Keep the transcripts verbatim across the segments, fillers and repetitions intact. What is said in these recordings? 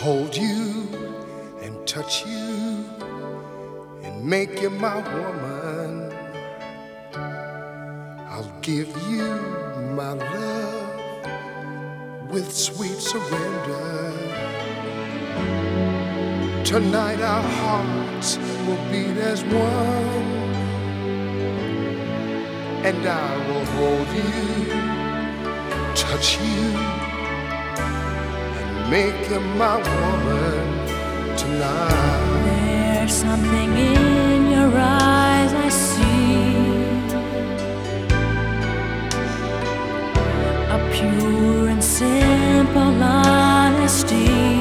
hold you and touch you and make you my woman. I'll give you my love with sweet surrender. Tonight our hearts will beat as one, and I will hold you, touch you, and make you my woman tonight. There's something in your eyes I see, a pure and simple honesty.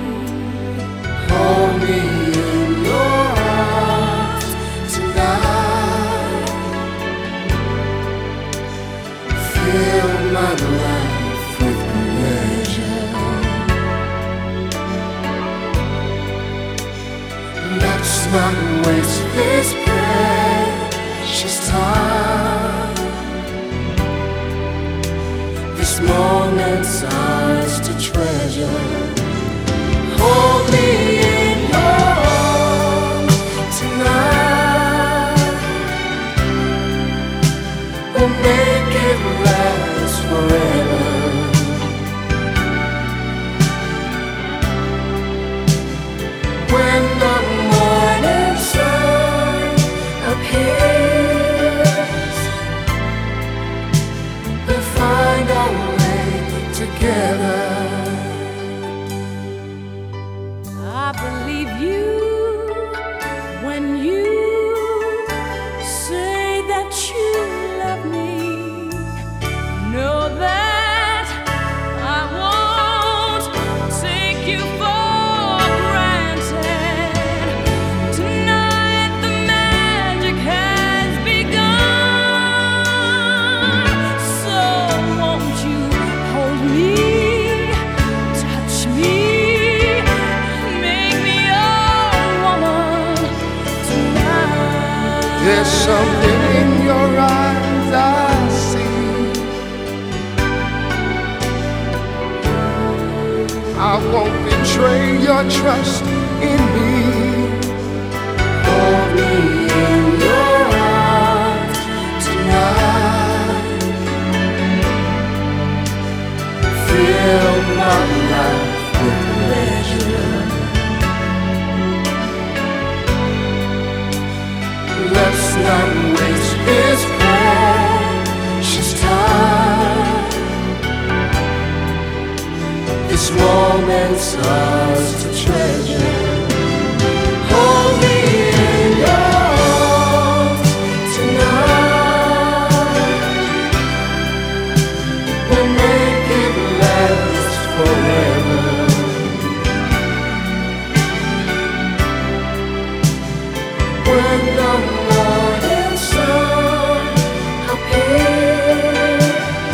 Hold me in your arms tonight. Fill my life with pleasure. Let's not waste this precious time. This moment's ours to treasure. Hold me in your arms tonight. We'll make it last forever. When the morning sun appears, we'll find our way together. I believe you when you say that you love me. Know that I won't take you for granted. Tonight the magic has begun. So won't you hold me, touch me, there's something in your eyes I see. I won't betray your trust in me. Hold me in your arms tonight. Fill my life with pleasure. Let's not waste this precious time. This moment's ours to treasure. Hold me in your arms tonight. We'll make it last forever. When the morning sun appears,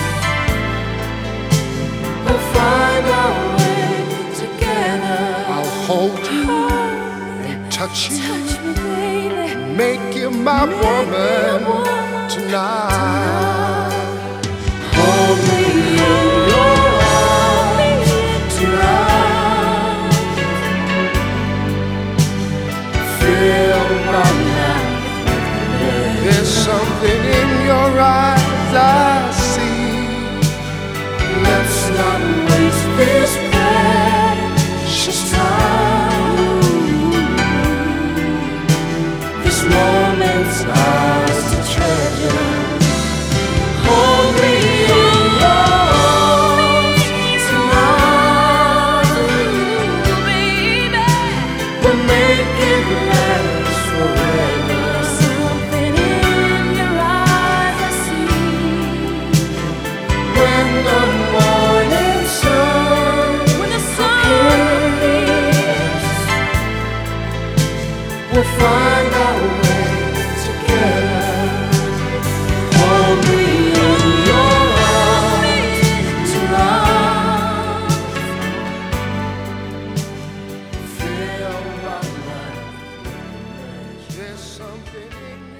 we'll find our way together. I'll hold you and touch you, touch me, baby. make you my Make woman me a woman tonight. Hold me in your arms tonight. Fill my life. There's something in your eyes I see. Let's not waste this precious time. This moment's ours to treasure. Hold me in your arms tonight. We'll make it last forever. Something in your eyes I see. When the morning sun When the sun appears, we'll find our way together. Hold me in your arms tonight. Fill my life with pleasure. There's something in